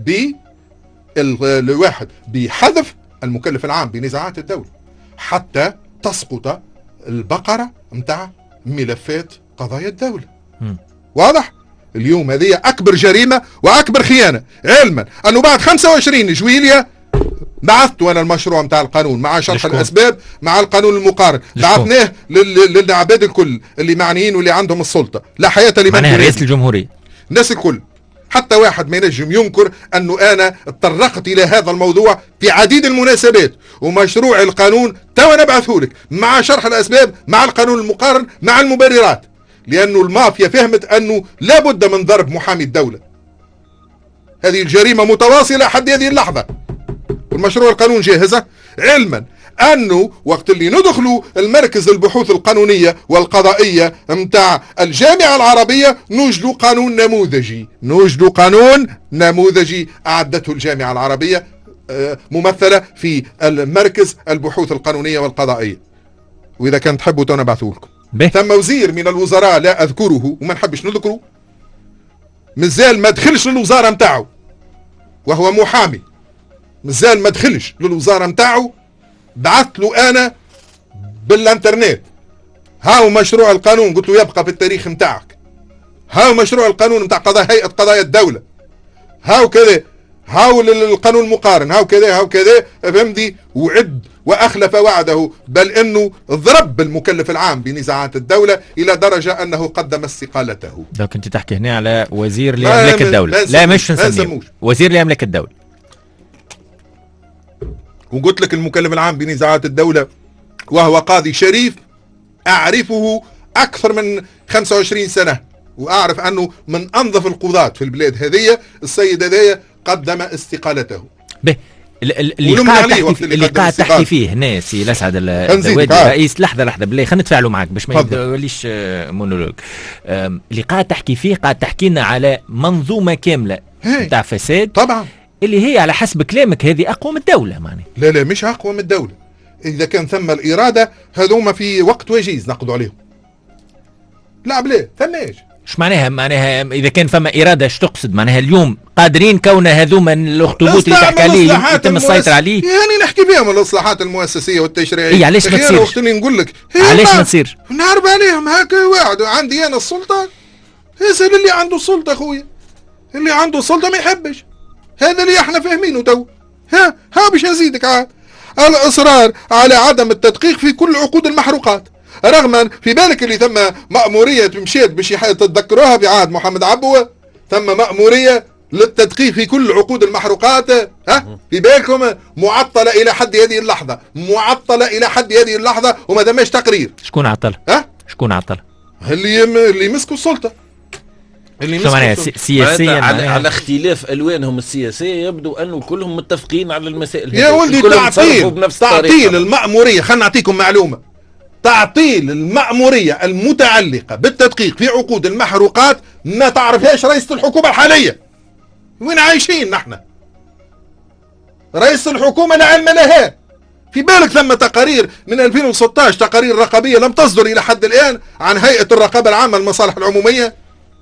الواحد بحذف المكلف العام بنزاعات الدولة حتى تسقط البقرة متاع ملفات قضايا الدولة. واضح؟ اليوم هذه أكبر جريمة وأكبر خيانة، علما أنه بعد 25 جويلية بعثت أنا المشروع متاع القانون مع شرح الأسباب مع القانون المقارن، بعثناه للعباد الكل اللي معنيين واللي عندهم السلطة، لا حياة لمن معناها رئيس الجمهورية، الناس الكل. حتى واحد ما ينجم ينكر أنه أنا اتطرقت إلى هذا الموضوع في عديد المناسبات، ومشروع القانون توا نبعثه لك مع شرح الأسباب مع القانون المقارن مع المبررات، لأنه المافيا فهمت أنه لا بد من ضرب محامي الدولة. هذه الجريمة متواصلة حد هذه اللحظة، والمشروع القانون جاهزة، علما أنه وقت اللي ندخلوا المركز البحوث القانونية والقضائية متاع الجامعة العربية نوجدوا قانون نموذجي أعدته الجامعة العربية ممثلة في المركز البحوث القانونية والقضائية. وإذا كان تحبوا تونا بعثوا لكم. ثم وزير من الوزراء لا أذكره وما نحبش نذكره مازال ما دخلش للوزارة متاعه وهو محامي مازال ما دخلش للوزاره نتاعو، بعثت له انا بالانترنت هاو مشروع القانون، قلت له يبقى في التاريخ نتاعك، هاو مشروع القانون نتاع هيئه قضايا الدوله، هاو كذا، هاو القانون المقارن، هاو كذا هاو كذا، فهمتي؟ وعد واخلف وعده، بل انه ضرب المكلف العام بنزاعات الدوله الى درجه انه قدم استقالته. دوك انت تحكي هنا على وزير اللي يملك الدوله، لا مش نسميه وزير اللي يملك الدوله. وقلت لك المكلف العام بنزاعات الدوله وهو قاضي شريف اعرفه اكثر من 25 سنه، واعرف انه من انظف القضاة في البلاد السيد هذايا قدم استقالته. اللي قاعد تحكي فيه هنا سي الاسعد الزوادي رئيس، لحظه بالله خلينا نتفاعلوا معك باش ما يوليش مونولوج. اللي قاعد تحكي فيه قاعد تحكي لنا على منظومه كامله تاع فساد طبعا، اللي هي على حسب كلامك هذه اقوى من الدوله معناها. لا مش اقوى من الدوله، اذا كان ثم الاراده هذوما في وقت وجيز نقضوا عليهم. لا بلا ثماش. ايش معناها اذا كان فما اراده ايش تقصد؟ معناها اليوم قادرين كون هذوما الاخطبوط اللي تحكي عليه يتم السيطره عليه؟ يعني نحكي فيهم الاصلاحات المؤسسيه والتشريعيه. اي علاش ما تصيرش؟ وقت اللي نقول لك علاش ما تصيرش؟ نهرب عليهم هكا واحد عندي انا السلطه، اسال اللي عنده السلطه اخويا، اللي عنده السلطه ما يحبش، هذا اللي احنا فاهمينه تو. ها باش نزيدك عاد الاصرار على عدم التدقيق في كل عقود المحروقات، رغم في بالك اللي ثم مأمورية مشيت باش تتذكروها في عهد محمد عبوة، ثم مأمورية للتدقيق في كل عقود المحروقات، في بالكم معطلة إلى حد هذه اللحظة، معطلة إلى حد هذه اللحظة وما دامش تقرير. شكون عطل؟ شكون عطل؟ اللي مسكوا السلطة، شو معناها سياسيا على اختلاف الوانهم السياسيه يبدو انه كلهم متفقين على المسائل. يا ولدي تعطيل المأمورية، خلنا نعطيكم معلومة، تعطيل المأمورية المتعلقة بالتدقيق في عقود المحروقات ما تعرفهاش رئيسة الحكومة الحالية. وين عايشين نحن؟ رئيسة الحكومة لا علم لها. في بالك ثم تقارير من 2016 تقارير رقابية لم تصدر إلى حد الآن عن هيئة الرقابة العامة للمصالح العمومية.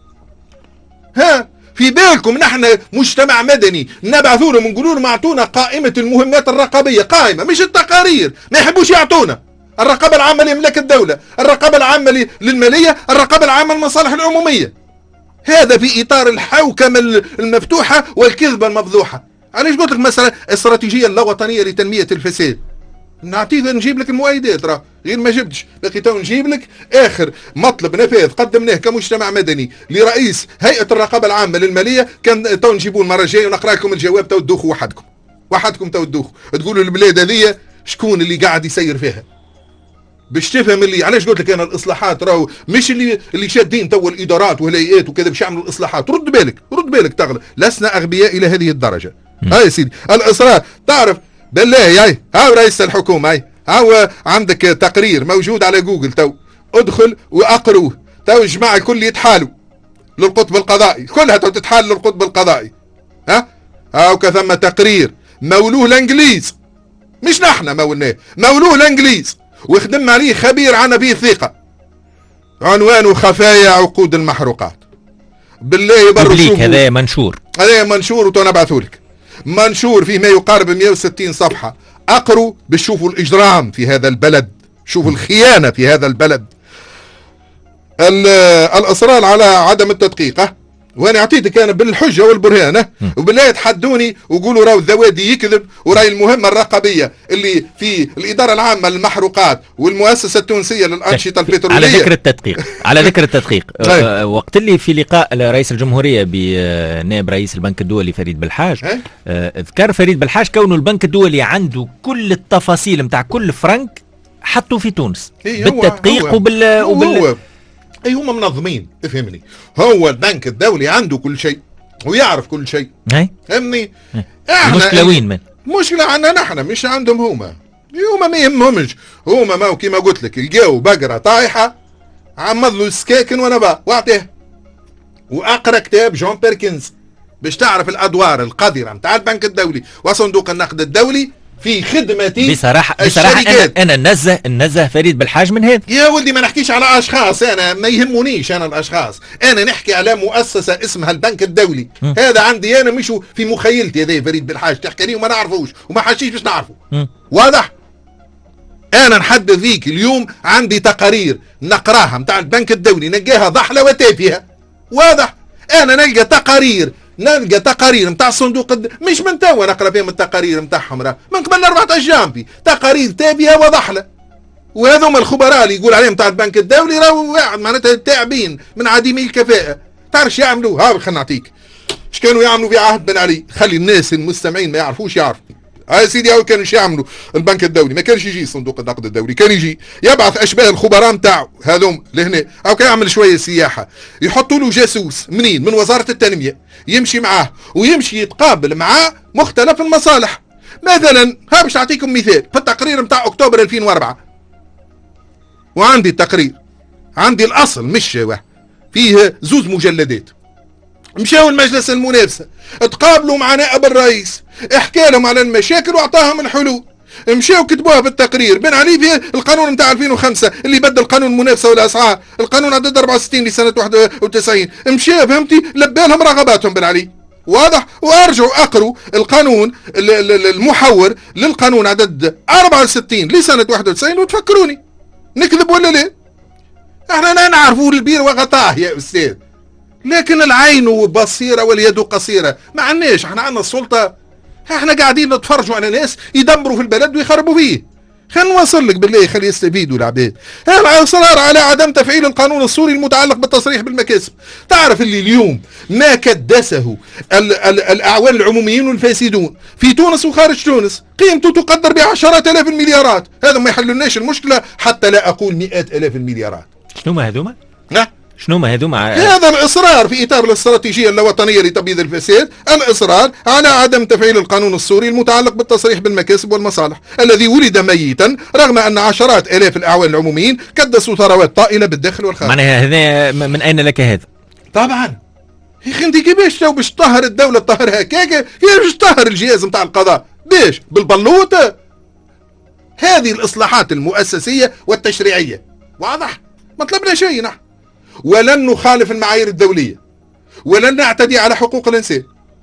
في بالكم نحن مجتمع مدني نبعثوا لهم نقولوا لهم اعطونا قائمة المهمات الرقابية، قائمة مش التقارير، ما يحبوش يعطونا. الرقابة العامة لإملاك الدولة، الرقابة العامة للمالية، الرقابة العامة للمصالح العمومية. هذا في إطار الحوكمة المفتوحة والكذبة المفضوحة. علاش قلت لك مثلا استراتيجية اللوطنية لتنمية الفساد؟ نعطيك نجيب لك المؤيدات، راه غير ما جبتش باقي تو نجيب لك آخر مطلب نفاذ قدمناه كمجتمع مدني لرئيس هيئة الرقابة العامة للمالية، كان تو نجيبوه المرة الجاية ونقرأ لكم الجواب، تو تدوخوا وحدكم تو تدوخوا تقولوا البلاد هذه شكون اللي قاعد يسير فيها، باش تفهم اللي علاش قلت لك انا الاصلاحات راهو مش اللي شادين تو الادارات والهيئات وكذا باش يعملوا الاصلاحات. رد بالك تغلب، لسنا اغبياء الى هذه الدرجه. هاي سيدي الاصرار، تعرف بالله هاو رئيس الحكومه، هاو عندك تقرير موجود على جوجل، تو ادخل واقروه، تو الجماعه الكل يتحالوا للقطب القضائي، كلها تو تتحال للقطب القضائي. هاو كثم تقرير مولوه الانجليز، مش نحن مولوه الانجليز، ويخدم عليه خبير عنا به ثقة، عنوانه خفايا عقود المحروقات. بالله يبرر شوفوا، هذا منشور وتو نبعثولك منشور فيه ما يقارب 160 صفحة. اقروا باش شوفوا الإجرام في هذا البلد، شوفوا الخيانة في هذا البلد، الإصرار على عدم التدقيق. وانا اعطيتك انا بالحجه والبرهان، وبالله يتحدوني ويقولوا راهو الذوادي يكذب، وراهي المهمه الرقابيه اللي في الاداره العامه للمحروقات والمؤسسه التونسيه للانشطه البتروليه. على ذكر التدقيق وقت اللي في لقاء رئيس الجمهوريه بنائب رئيس البنك الدولي فريد بالحاج، ذكر فريد بالحاج كونه البنك الدولي عنده كل التفاصيل نتاع كل فرنك حطوا في تونس بالتدقيق اي هم منظمين، افهمني، هو البنك الدولي عنده كل شيء ويعرف كل شيء، فهمني. المشكله وين من؟ المشكله عندنا نحن مش عندهم هما ما يهمهمش. هما ما كيما قلت لك الجو بقره طايحه، عمض له السكاكن وانا بقى واعطيه واقرا كتاب جون بيركنز باش تعرف الادوار القذره نتاع البنك الدولي وصندوق النقد الدولي في خدمتي بصراحة أنا النزه فريد بالحاج من هذا. يا ولدي ما نحكيش على أشخاص، أنا ما يهمونيش أنا الأشخاص، أنا نحكي على مؤسسة اسمها البنك الدولي. هذا عندي أنا مش في مخيلتي، هذا فريد بالحاج تحكي لي وما نعرفوش وما حاشيش باش نعرفه. واضح؟ أنا نحدث فيك اليوم عندي تقارير نقراها متاع البنك الدولي نلقاها ضحلة وتافهة. واضح؟ أنا نلقى تقارير متاع الصندوق مش من توا نقرا فيهم التقارير متاعهم، راه من قبل 4 أيام في تقارير تافهة وضحلة. وهذوما الخبراء اللي يقول عليهم تاع البنك الدولي راهو واحد معناتها تعبين من عديمي الكفاءة. تعرف يعملوا؟ ها خلينا نعطيك ايش كانوا يعملوا في عهد بن علي، خلي الناس المستمعين ما يعرفوش يعرفوا. هاي سيدي هاو كانوا يعملوا البنك الدولي، ما كانش يجي صندوق النقد الدولي، كان يجي يبعث اشباه الخبراء نتاعو هذوم لهنا، او كان يعمل شويه سياحه، يحطوا له جاسوس منين؟ من وزاره التنميه، يمشي معاه ويمشي يتقابل معاه مختلف المصالح. مثلا ها باش نعطيكم مثال في التقرير نتاع اكتوبر 2004، وعندي التقرير عندي الاصل مش فيه 2 مجلدات. مشاو المجلس المنافسة تقابلوا مع نائب الرئيس، احكى لهم على المشاكل واعطاهم الحلول. مشاو كتبوها في التقرير. بن علي في القانون نتاع 2005 اللي بدل قانون المنافسة والاسعار، القانون عدد 64 لسنة 91، مشى فهمتي لبى لهم رغباتهم بن علي. واضح؟ وارجعوا اقروا القانون المحور للقانون عدد 64 لسنة 91 وتفكروني نكذب ولا لا؟ احنا لا نعرفوا البير وغطاه يا استاذ، لكن العين بصيرة واليد قصيرة. ما عناش، احنا عندنا السلطة، احنا قاعدين نتفرجوا على ناس يدمروا في البلد ويخربوا فيه. خلينا نوصل لك بالله، خلي يستفيدوا العباد. الإصرار على عدم تفعيل القانون السوري المتعلق بالتصريح بالمكاسب. تعرف اللي اليوم ما كدسه الأعوان العموميين والفاسدون في تونس وخارج تونس قيمته تقدر بعشرات آلاف المليارات. هذا ما يحللناش المشكلة، حتى لا أقول 100,000 المليارات. شنو ما هذوما؟ شنو ما هذوما؟ هذا الإصرار في إطار الاستراتيجية الوطنية لتبييض الفساد، الإصرار على عدم تفعيل القانون السوري المتعلق بالتصريح بالمكاسب والمصالح الذي ولد ميتا رغم أن عشرات آلاف الأعوان العموميين كدسوا ثروات طائلة بالداخل والخارج. معناها هذا من أين لك هذا؟ طبعا يا أخي أنت كيفاش تو باش تطهر الدولة تطهرها هكاك؟ كيفاش باش تطهر الجهاز نتاع القضاء؟ باش بالبلوطة؟ هذه الإصلاحات المؤسسية والتشريعية. واضح؟ ما طلبنا شيء نحن، ولن نخالف المعايير الدولية، ولن نعتدي على حقوق الإنسان.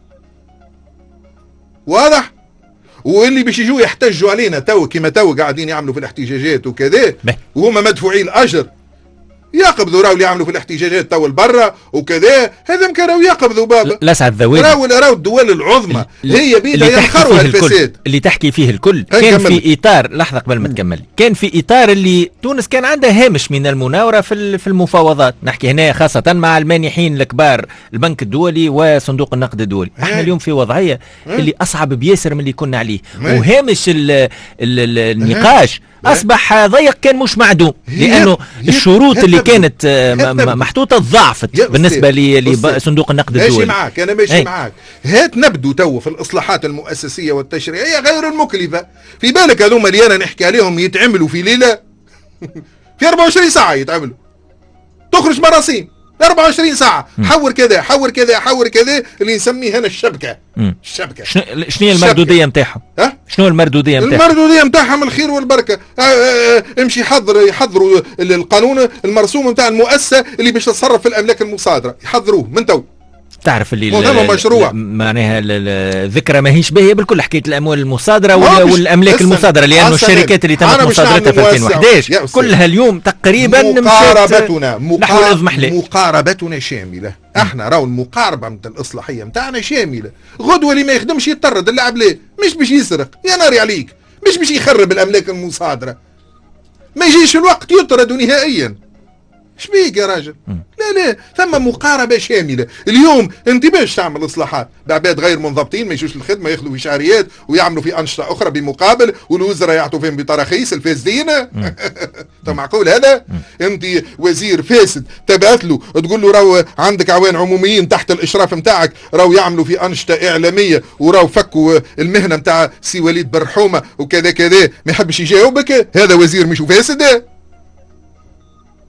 واضح؟ واللي باش يجوا يحتجوا علينا تو كما تو قاعدين يعملوا في الاحتجاجات وكذا وهم مدفوعي الأجر، يقبضوا راهو اللي يعملوا في الاحتجاجات تو البرة وكذا، هذا كانوا يقبضوا بابا. لسعد الذوالي راهو الدول العظمى هي بيدها ينخروا الفساد اللي تحكي فيه الكل. كان في اطار، لحظه قبل ما تكمل، كان في اطار اللي تونس كان عندها هامش من المناوره في المفاوضات. نحكي هنا خاصه مع المانحين الكبار، البنك الدولي وصندوق النقد الدولي. احنا اليوم في وضعيه اللي اصعب بياسر من اللي كنا عليه، وهامش النقاش أصبح ضيق، كان مش معدوم، لأنه الشروط اللي كانت محطوطة ضعفت بالنسبة لصندوق النقد الدولي. ماشي معاك، أنا ماشي معاك. هات نبدو تو في الإصلاحات المؤسسية والتشريعية غير المكلفة. في بالك هذوما اللي أنا نحكي عليهم يتعملوا في ليلة في 24 ساعة يتعملوا، تخرج مراسيم 24 ساعة، حور كذا حور كذا حور كذا، اللي نسميه هنا الشبكة. الشبكة شنو هي المردودية نتاعهم؟ شنو المردودية نتاعهم؟ المردودية نتاعهم الخير والبركة. امشي يحضروا القانون المرسوم نتاع المؤسسة اللي باش تتصرف في الأملاك المصادرة، يحضروه من تو. تعرف اللي مشروع معناها الذكرى ماهيش باهيه بالكل، حكايه الاموال المصادره والاملاك المصادره، لانه الشركات اللي تمت مصادرتها في 2011 كلها اليوم تقريبا مقاربتنا شامله. احنا راهو المقاربه نتاع الاصلاحيه نتاعنا شامله. غدوه اللي ما يخدمش يطرد اللعب ليه، مش باش يسرق يا ناري عليك، مش باش يخرب الاملاك المصادره، ما يجيش الوقت يطرد نهائيا. شبيك يا راجل؟ لا ثم مقاربة شاملة. اليوم انت باش تعمل اصلاحات بعباد غير منضبطين ما يجوش الخدمة، ياخذوا في شهريات ويعملوا في أنشطة أخرى بمقابل، والوزراء يعطوا فيهم بتراخيص الفاسدين. معقول هذا؟ انت وزير فاسد تبعث له تقول له راهو عندك عوان عموميين تحت الإشراف نتاعك راهو يعملوا في أنشطة إعلامية وراهو فكوا المهنة نتاع سي وليد برحومة وكذا كذا، ما يحبش يجاوبك. هذا وزير مش فاسد؟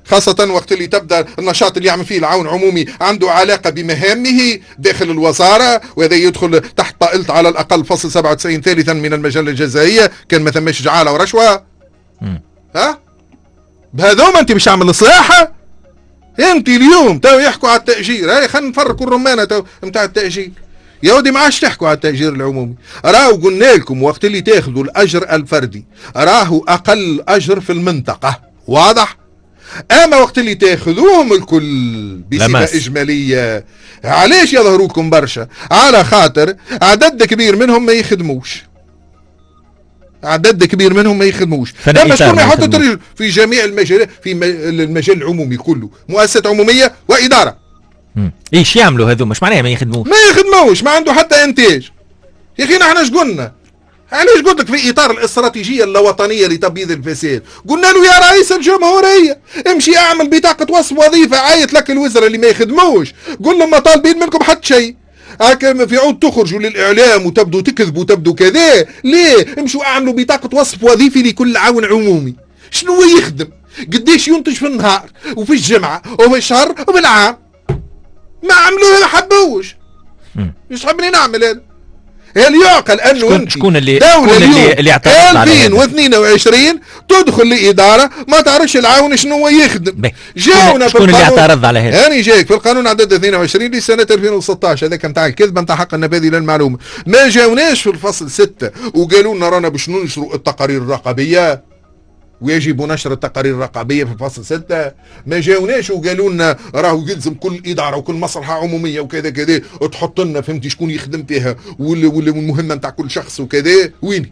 خاصة وقت اللي تبدأ النشاط اللي يعمل فيه العون عمومي عنده علاقة بمهامه داخل الوزارة، وهذا يدخل تحت طائلة على الأقل فصل 97 ثالثا من المجلة الجزائية، كان ما ثماش جعالة ورشوة. ها بهذوما انت مش عامل إصلاحة؟ انت اليوم تو يحكوا على التأجير، هاي خلينا نفرقوا الرمانة تو متاع التأجير. يا ودي ما عادش تحكوا على التأجير العمومي، راهو قلنا لكم وقت اللي تاخذوا الأجر الفردي راهو أقل أجر في المنطقة، واضح؟ اما وقت اللي تاخذوهم الكل بصفه اجماليه، علاش يظهروكم برشا؟ على خاطر عدد كبير منهم ما يخدموش، عدد كبير منهم ما يخدموش. لما شكون يحط الرجل في جميع المجالات، في المجال العمومي كله، مؤسسات عموميه واداره. ايش يعملوا هذو؟ مش معناها ما يخدموش، ما عنده حتى انتاج. يا اخي نحن اش قلنا؟ علاش قلت لك في اطار الاستراتيجيه الوطنيه لتبييض الفساد، قلنا له يا رئيس الجمهوريه امشي اعمل بطاقه وصف وظيفه، عايت لك الوزراء اللي ما يخدموش، قول لهم ما طالبين منكم حتى شيء، هكا في عود تخرجوا للاعلام وتبدوا تكذبوا وتبدوا كذا، ليه؟ امشوا اعملوا بطاقه وصف وظيفي لكل عون عمومي، شنو يخدم؟ قديش ينتج في النهار وفي الجمعه وفي الشهر وبالعام؟ ما عملوه، ما حبوش. مش حابين نعمل هذا. هل يعقل انه شكون اللي دولة اللي اعترض على 2022 تدخل لإدارة ما تعرفش العاون شنو يخدم؟ جاونا شكون اللي اعترض على هذا؟ هاني جايك في القانون عدد 22 لسنة 2016، هذا كان تاع الكذبة نتاع حق النفاذي للمعلومة. ما جاوناش في الفصل 6 وقالوا لنا رانا باش ننشروا التقارير الرقابية ويجب نشر التقارير الرقابية في الفصل 6. ما جاوناش وقالوا لنا راهو يلزم كل إدارة وكل مصلحة عمومية وكذا كذا تحط لنا فهمتي شكون يخدم فيها والمهمة نتاع كل شخص وكذا.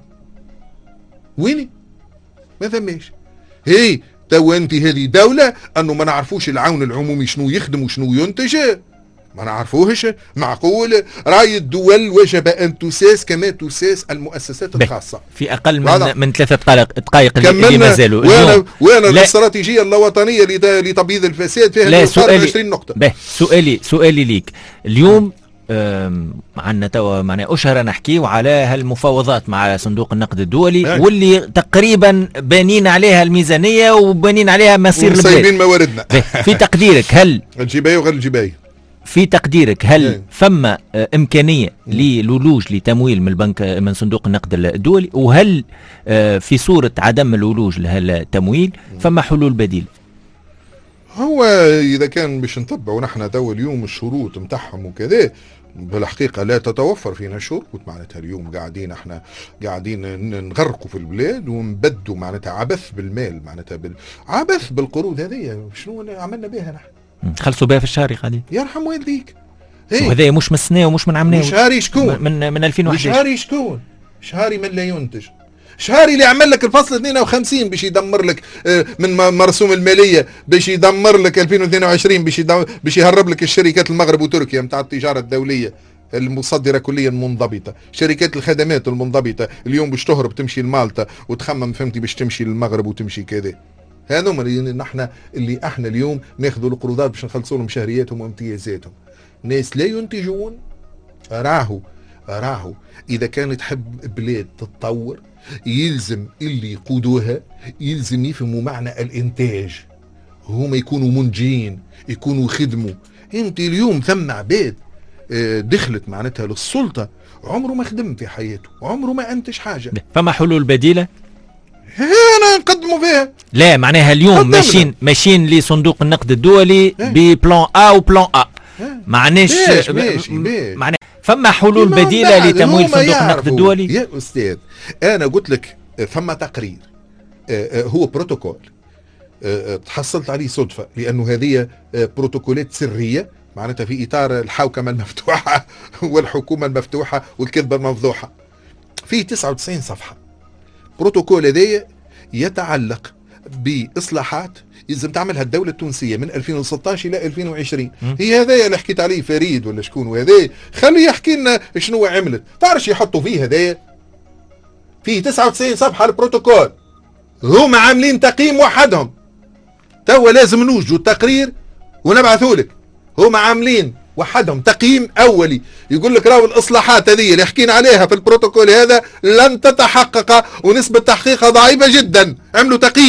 ويني ما ثماش. هي تو انت هذه دولة انه ما نعرفوش العون العمومي شنو يخدم وشنو ينتج، ما نعرفوهش. معقول راي الدول وجب ان تساس كما تساس المؤسسات الخاصه في اقل من 3 دقائق اللي ما زالوا. وانا الاستراتيجيه الوطنيه لتبييض الفساد فيها 20 نقطه. سؤالي ليك اليوم، عندنا توا معناها اشهر نحكيو على هالمفاوضات مع صندوق النقد الدولي واللي تقريبا بانين عليها الميزانيه وبانين عليها مصير البلاد، سايبين مواردنا. في تقديرك هل الجبايه وغير الجبايه، في تقديرك هل فما إمكانية للولوج لتمويل من البنك من صندوق النقد الدولي، وهل في صورة عدم الولوج لهالتمويل فما حلول بديلة؟ هو إذا كان باش نتبعوا نحن تو اليوم الشروط متاعهم وكذا، بالحقيقة لا تتوفر فينا شروط. معناتها اليوم قاعدين نغرقوا في البلاد ونبدوا معناتها عبث بالمال، معناتها عبث بالقروض هذه. شنو عملنا بها نحن؟ خلصوا بها في الشهر قاعدين. يرحم والديك. وهذا مش من السنة ومش من عمناه. شهري شكون؟ من 2011. شهري شكون؟ شهري من لا ينتج. شهري اللي يعمل لك الفصل 52 باش يدمر لك من مرسوم المالية، باش يدمر لك 2022 باش يهرب لك الشركات المغرب وتركيا نتاع التجارة الدولية المصدرة كليا منضبطة، شركات الخدمات المنضبطة اليوم باش تهرب تمشي لمالطا وتخمم فهمتي باش تمشي للمغرب وتمشي كذا. هذوما اللي احنا اليوم ناخذوا القروضات باش نخلصوا لهم شهرياتهم وامتيازاتهم. ناس لا ينتجون. راهو اذا كانت تحب بلاد تتطور يلزم اللي يقودوها يلزم يفهموا معنى الانتاج، هما يكونوا منجين، يكونوا يخدموا. انت اليوم ثم عباد دخلت معناتها للسلطة عمره ما خدم في حياته، عمره ما انتج حاجة. فما حلول بديلة؟ هنا نقدموا فيها. لا معناها اليوم ماشيين لصندوق النقد الدولي ببلان A وبلان A. معناش معناها فما حلول بديلة لتمويل صندوق النقد الدولي؟ يا أستاذ أنا قلت لك فما تقرير، هو بروتوكول تحصلت عليه صدفة لأنه هذه بروتوكولات سرية معناتها في إطار الحوكمة المفتوحة والحكومة المفتوحة والكذبة المفضوحة. فيه 99 صفحة. بروتوكول هذا يتعلق بإصلاحات يلزم تعملها الدولة التونسية من 2016 إلى 2020. هي هذا اللي حكيت عليه فريد ولا شكون، وهذا خليه يحكي لنا شنو عملت. تعرفش يحطوا فيه هذا؟ فيه 99 صفحة البروتوكول، هم عاملين تقييم وحدهم. توا لازم نوجدوا التقرير ونبعثوا لك. هم عاملين وحدهم تقييم أولي يقول لك راهو الإصلاحات هذه اللي حكينا عليها في البروتوكول هذا لن تتحقق ونسبة تحقيقها ضعيفة جدا. عملوا تقييم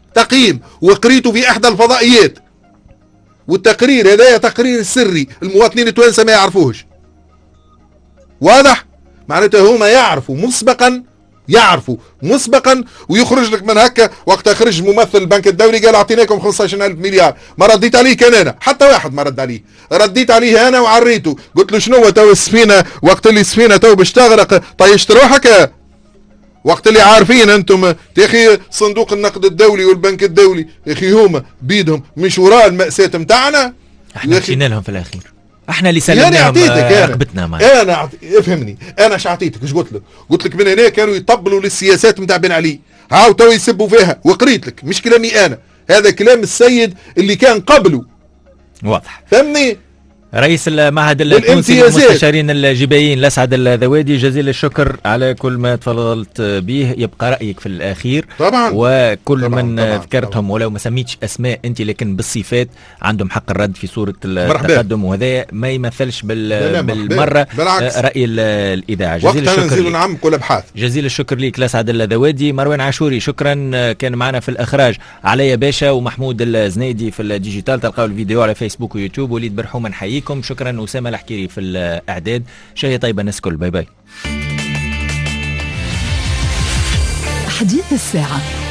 تقييم وقريته في احدى الفضائيات، والتقرير هذا تقرير سري، المواطنين التوانسه ما يعرفوهش. واضح؟ معناته هما يعرفوا مسبقا ويخرج لك من هكا. وقت خرج ممثل البنك الدولي قال اعطيناكم 15,000 مليار، ما رديت عليه كان انا، حتى واحد ما رد عليه، رديت عليه انا وعريته، قلت له شنو تو السفينه وقت اللي السفينه تو باش تغرق طيشت روحك؟ وقت اللي عارفين انتم يا اخي صندوق النقد الدولي والبنك الدولي يا اخي هما بيدهم مش وراء المأساة متاعنا. احنا مشينا لهم في الاخير، احنا اللي سلمناهم رقبتنا معنا. انا افهمني، انا شعطيتك ايش قلت لك من هنا كانوا يطبلوا للسياسات نتاع بن علي، هاو تو يسبوا فيها، وقريت لك مش كلامي انا، هذا كلام السيد اللي كان قبله. واضح، فهمني؟ رئيس المعهد التونسي للمستشارين الجبائيين الأسعد الذوادي، جزيل الشكر على كل ما تفضلت به. يبقى رأيك في الأخير طبعا، وكل طبعاً من طبعاً ذكرتهم طبعاً. ولو ما سميتش أسماء أنت لكن بالصفات عندهم حق الرد في صورة التقدم، وهذا ما يمثلش بالمرة رأي الإذاعة. جزيل الشكر نعمق الأبحاث. جزيل الشكر لك الأسعد الذوادي. مروان عاشوري شكرا، كان معنا في الإخراج عليا باشا ومحمود الزنيدي في الديجيتال. تلقاو الفيديو على فيسبوك ويوتيوب. وليد برحومة نحييكم. شكرا أسامة الحكيري في الإعداد. شهية طيبة الناس كل. باي باي. حديث الساعة.